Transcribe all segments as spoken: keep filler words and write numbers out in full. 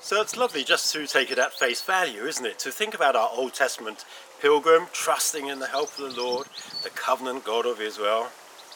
So it's lovely just to take it at face value, isn't it? To think about our Old Testament pilgrim trusting in the help of the Lord, the covenant God of Israel.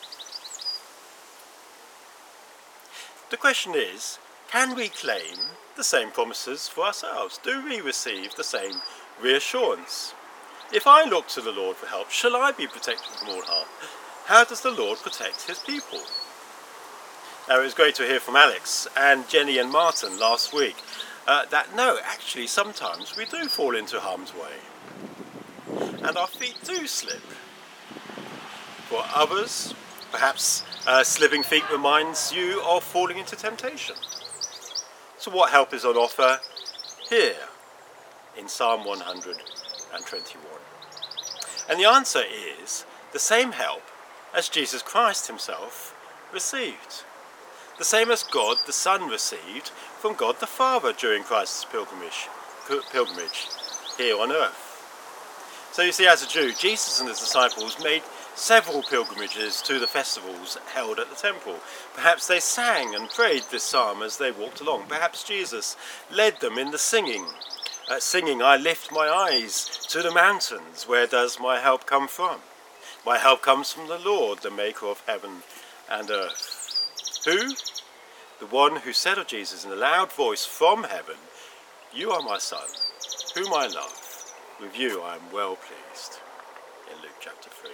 The question is, can we claim the same promises for ourselves? Do we receive the same reassurance? If I look to the Lord for help, shall I be protected from all harm? How does the Lord protect his people? Now, it was great to hear from Alex and Jenny and Martin last week uh, that no, actually sometimes we do fall into harm's way and our feet do slip. For others, perhaps uh, slipping feet reminds you of falling into temptation. So what help is on offer here in Psalm one hundred twenty-one? And the answer is the same help as Jesus Christ himself received. The same as God the Son received from God the Father during Christ's pilgrimage, pilgrimage here on earth. So you see, as a Jew, Jesus and his disciples made several pilgrimages to the festivals held at the temple. Perhaps they sang and prayed this psalm as they walked along. Perhaps Jesus led them in the singing. Uh, singing, I lift my eyes to the mountains. Where does my help come from? My help comes from the Lord, the maker of heaven and earth. Who? The one who said of Jesus in a loud voice from heaven, you are my son, whom I love. With you I am well pleased. In Luke chapter three.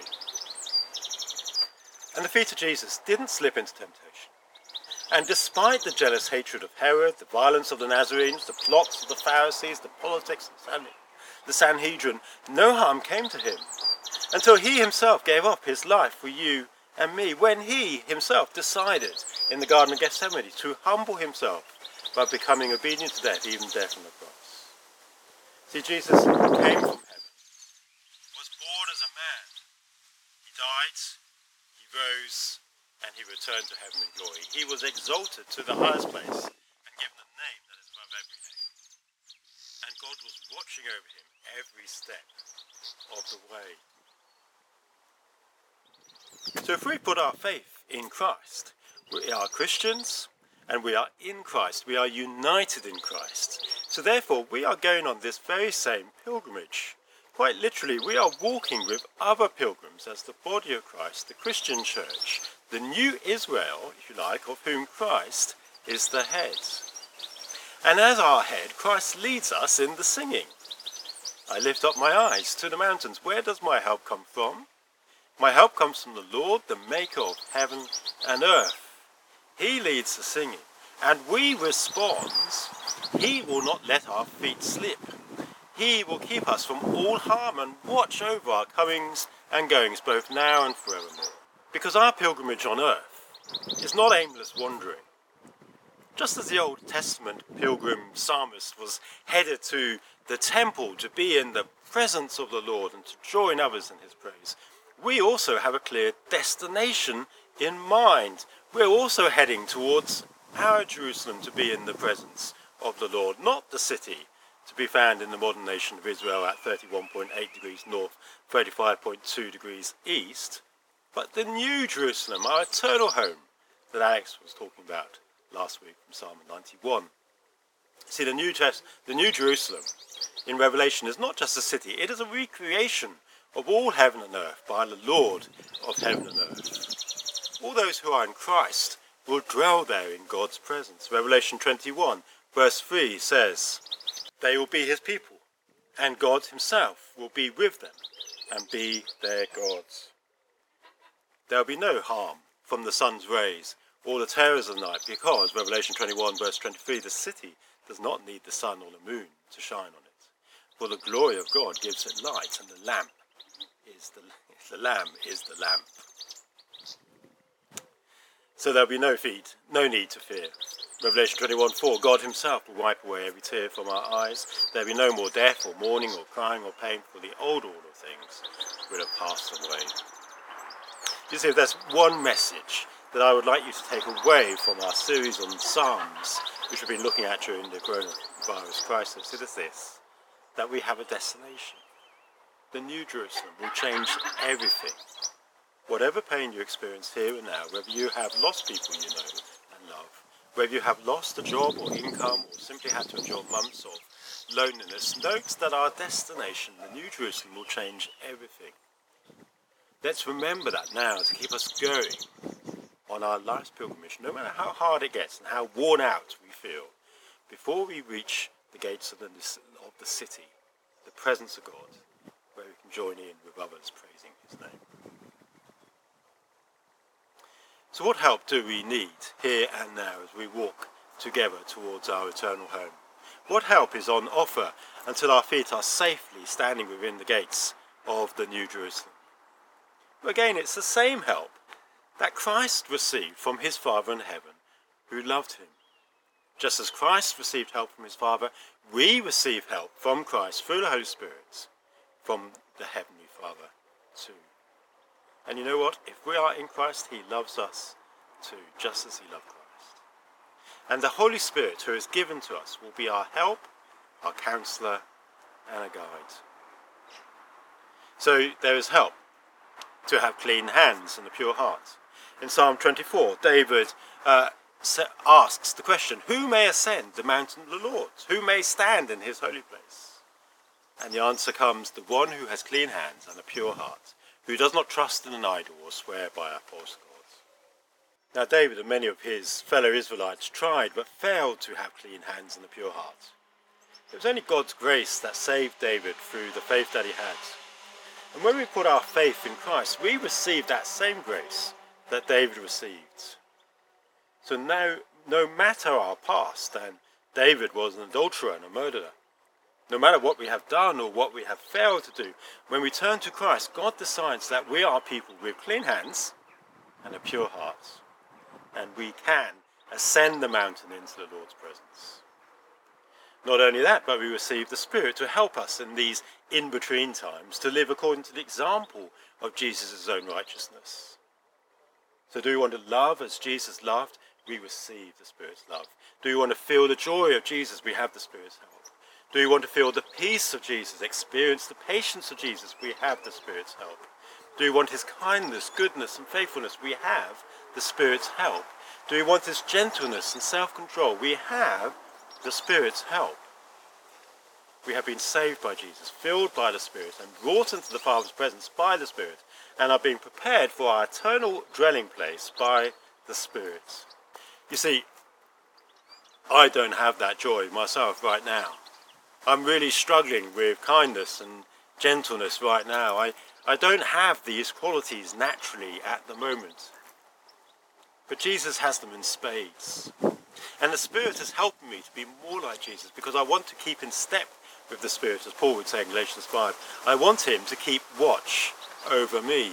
And the feet of Jesus didn't slip into temptation. And despite the jealous hatred of Herod, the violence of the Nazarenes, the plots of the Pharisees, the politics of the Sanhedrin, no harm came to him until he himself gave up his life for you and me, when he himself decided in the Garden of Gethsemane to humble himself by becoming obedient to death, even death on the cross. See, Jesus came from heaven, was born as a man, he died, he rose, and he returned to heaven in glory. He was exalted to the highest place and given a name that is above every name. And God was watching over him every step of the way. So if we put our faith in Christ, we are Christians and we are in Christ. We are united in Christ. So therefore we are going on this very same pilgrimage. Quite literally, we are walking with other pilgrims as the body of Christ, the Christian church, the new Israel, if you like, of whom Christ is the head. And as our head, Christ leads us in the singing. I lift up my eyes to the mountains. Where does my help come from? My help comes from the Lord, the maker of heaven and earth. He leads the singing, and we respond. He will not let our feet slip. He will keep us from all harm and watch over our comings and goings, both now and forevermore. Because our pilgrimage on earth is not aimless wandering. Just as the Old Testament pilgrim psalmist was headed to the temple to be in the presence of the Lord and to join others in his praise, we also have a clear destination in mind. We're also heading towards our Jerusalem to be in the presence of the Lord, not the city to be found in the modern nation of Israel at thirty-one point eight degrees north, thirty-five point two degrees east, but the new Jerusalem, our eternal home that Alex was talking about last week from Psalm ninety-one. See, the New, Test- the new Jerusalem in Revelation is not just a city, it is a recreation of all heaven and earth by the Lord of heaven and earth. All those who are in Christ will dwell there in God's presence. Revelation twenty-one verse three says, they will be his people, and God himself will be with them and be their gods. There will be no harm from the sun's rays or the terrors of the night, because, Revelation twenty-one verse twenty-three, the city does not need the sun or the moon to shine on it. For the glory of God gives it light, and the lamp is the, the lamb is the lamp. So there will be no feet, no need to fear. Revelation twenty-one four, God himself will wipe away every tear from our eyes. There will be no more death or mourning or crying or pain, for the old order of things will have passed away. You see, if there's one message that I would like you to take away from our series on Psalms, which we've been looking at during the coronavirus crisis, it is this, that we have a destination. The New Jerusalem will change everything. Whatever pain you experience here and now, whether you have lost people you know and love, whether you have lost a job or income or simply had to endure months of loneliness, note that our destination, the New Jerusalem, will change everything. Let's remember that now to keep us going on our life's pilgrimage, no matter how hard it gets and how worn out we feel, before we reach the gates of the, of the city, the presence of God, where we can join in with others praising his name. So what help do we need here and now as we walk together towards our eternal home? What help is on offer until our feet are safely standing within the gates of the New Jerusalem? Well, again, it's the same help that Christ received from his Father in heaven, who loved him. Just as Christ received help from his Father, we receive help from Christ through the Holy Spirit from the Heavenly Father too. And you know what? If we are in Christ, he loves us too, just as he loved Christ. And the Holy Spirit who is given to us will be our help, our counsellor, and a guide. So there is help to have clean hands and a pure heart. In Psalm twenty-four, David uh, asks the question, who may ascend the mountain of the Lord? Who may stand in his holy place? And the answer comes, the one who has clean hands and a pure heart, who does not trust in an idol or swear by a false god. Now David and many of his fellow Israelites tried but failed to have clean hands and a pure heart. It was only God's grace that saved David through the faith that he had. And when we put our faith in Christ, we receive that same grace that David received. So now, no matter our past, and David was an adulterer and a murderer, no matter what we have done or what we have failed to do, when we turn to Christ, God decides that we are people with clean hands and a pure heart, and we can ascend the mountain into the Lord's presence. Not only that, but we receive the Spirit to help us in these in-between times to live according to the example of Jesus' own righteousness. So do we want to love as Jesus loved? We receive the Spirit's love. Do we want to feel the joy of Jesus? We have the Spirit's help. Do we want to feel the peace of Jesus, experience the patience of Jesus? We have the Spirit's help. Do we want his kindness, goodness and faithfulness? We have the Spirit's help. Do we want his gentleness and self-control? We have the Spirit's help. We have been saved by Jesus, filled by the Spirit and brought into the Father's presence by the Spirit, and are being prepared for our eternal dwelling place by the Spirit. You see, I don't have that joy myself right now. I'm really struggling with kindness and gentleness right now. I, I don't have these qualities naturally at the moment. But Jesus has them in spades. And the Spirit has helped me to be more like Jesus because I want to keep in step with the Spirit, as Paul would say in Galatians five. I want him to keep watch over me.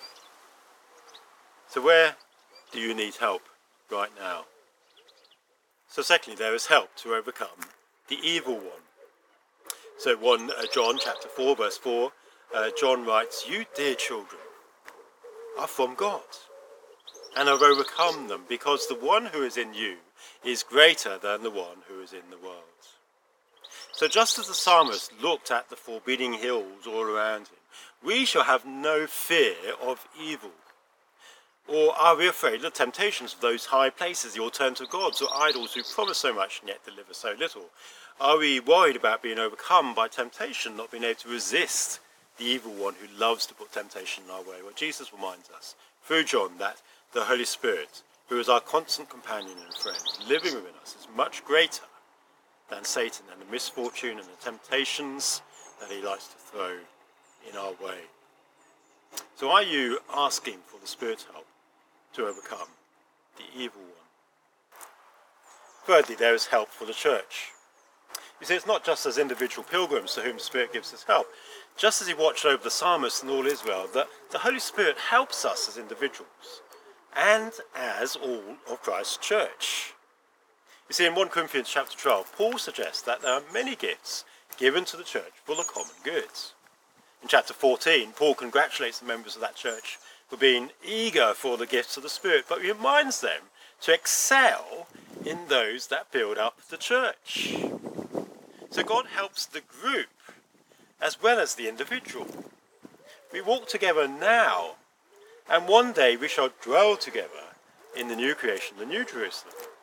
So where do you need help right now? So secondly, there is help to overcome the evil one. So one uh, John chapter four verse four, uh, John writes, you dear children are from God and have overcome them, because the one who is in you is greater than the one who is in the world. So just as the psalmist looked at the forbidding hills all around him, we shall have no fear of evil. Or are we afraid of the temptations of those high places, the alternative gods or idols who promise so much and yet deliver so little? Are we worried about being overcome by temptation, not being able to resist the evil one who loves to put temptation in our way? Well, Jesus reminds us through John that the Holy Spirit, who is our constant companion and friend, living within us, is much greater than Satan and the misfortune and the temptations that he likes to throw in our way. So are you asking for the Spirit's help to overcome the evil one? Thirdly, there is help for the church. You see, it's not just as individual pilgrims to whom the Spirit gives us help. Just as he watched over the psalmist and all Israel, that the Holy Spirit helps us as individuals and as all of Christ's church. You see, in First Corinthians chapter twelve, Paul suggests that there are many gifts given to the church for the common good. In chapter fourteen, Paul congratulates the members of that church for being eager for the gifts of the Spirit, but he reminds them to excel in those that build up the church. So God helps the group as well as the individual. We walk together now, and one day we shall dwell together in the new creation, the New Jerusalem.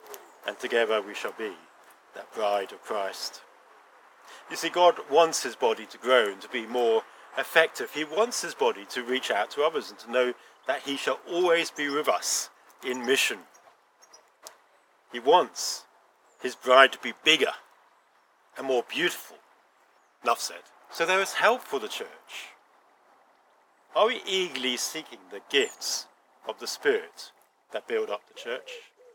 and together we shall be that bride of Christ. You see, God wants his body to grow and to be more effective. He wants his body to reach out to others and to know that he shall always be with us in mission. He wants his bride to be bigger and more beautiful. Enough said. So there is help for the church. Are we eagerly seeking the gifts of the Spirit that build up the church?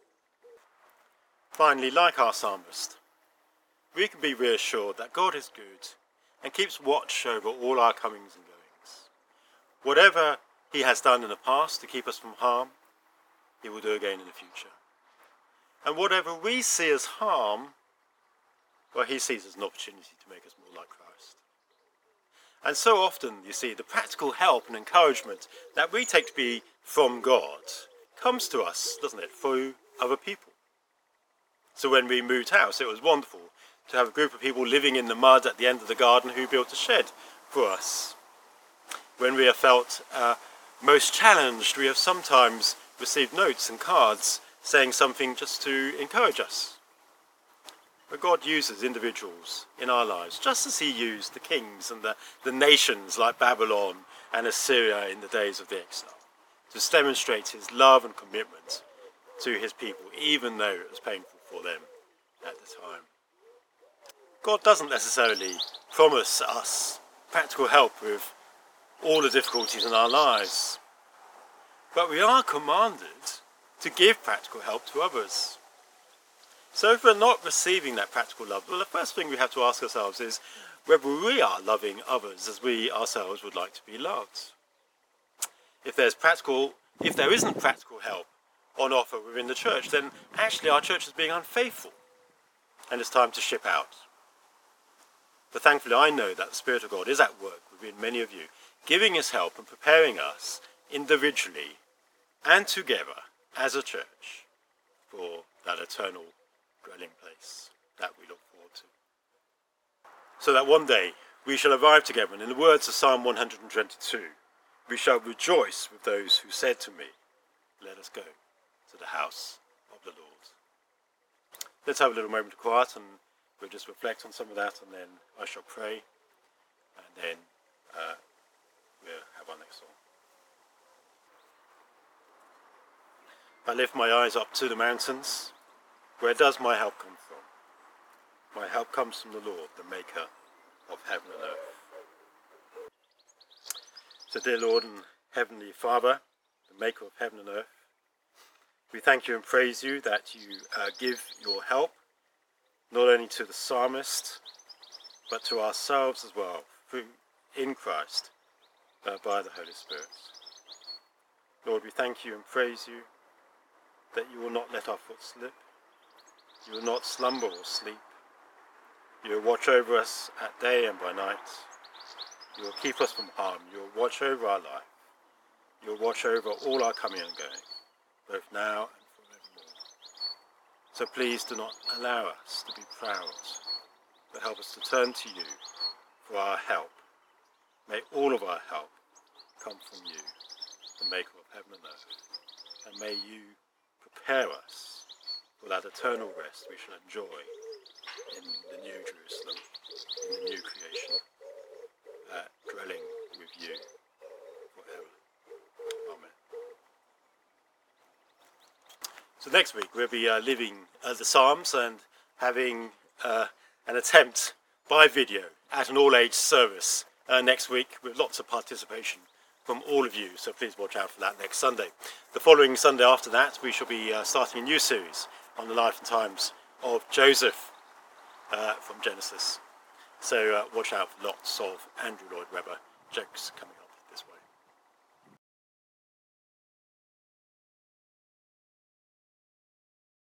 Finally, like our psalmist, we can be reassured that God is good and keeps watch over all our comings and goings. Whatever he has done in the past to keep us from harm, he will do again in the future. And whatever we see as harm, well, he sees as an opportunity to make us more like Christ. And so often, you see, the practical help and encouragement that we take to be from God comes to us, doesn't it, through other people. So when we moved house, it was wonderful to have a group of people living in the mud at the end of the garden who built a shed for us. When we have felt uh, most challenged, we have sometimes received notes and cards saying something just to encourage us. But God uses individuals in our lives, just as he used the kings and the, the nations like Babylon and Assyria in the days of the exile, to demonstrate his love and commitment to his people, even though it was painful for them at the time. God doesn't necessarily promise us practical help with all the difficulties in our lives, but we are commanded to give practical help to others. So if we're not receiving that practical love, well, the first thing we have to ask ourselves is whether we are loving others as we ourselves would like to be loved. If there's practical, if there isn't practical help on offer within the church, then actually our church is being unfaithful, and it's time to ship out. But thankfully I know that the Spirit of God is at work within many of you, giving his help and preparing us individually and together as a church for that eternal dwelling place that we look forward to. So that one day we shall arrive together, and in the words of Psalm one hundred twenty-two, we shall rejoice with those who said to me, let us go to the house of the Lord. Let's have a little moment of quiet and we'll just reflect on some of that, and then I shall pray, and then uh, we'll have our next song. I lift my eyes up to the mountains. Where does my help come from? My help comes from the Lord, the maker of heaven and earth. So dear Lord and Heavenly Father, the maker of heaven and earth, we thank you and praise you that you uh, give your help not only to the psalmist, but to ourselves as well, through, in Christ, uh, by the Holy Spirit. Lord, we thank you and praise you that you will not let our foot slip. You will not slumber or sleep. You will watch over us at day and by night. You will keep us from harm. You will watch over our life. You will watch over all our coming and going, both now and forevermore. So please do not allow us to be proud, but help us to turn to you for our help. May all of our help come from you, the maker of heaven and earth. And may you prepare us for that eternal rest we shall enjoy in the new Jerusalem, in the new creation, uh, dwelling with you forever. Amen. So next week we'll be uh, living uh, the Psalms and having uh, an attempt by video at an all-age service uh, next week, with lots of participation from all of you, so please watch out for that next Sunday. The following Sunday after that we shall be uh, starting a new series on the life and times of Joseph uh, from Genesis. So uh, watch out for lots of Andrew Lloyd Webber jokes coming up.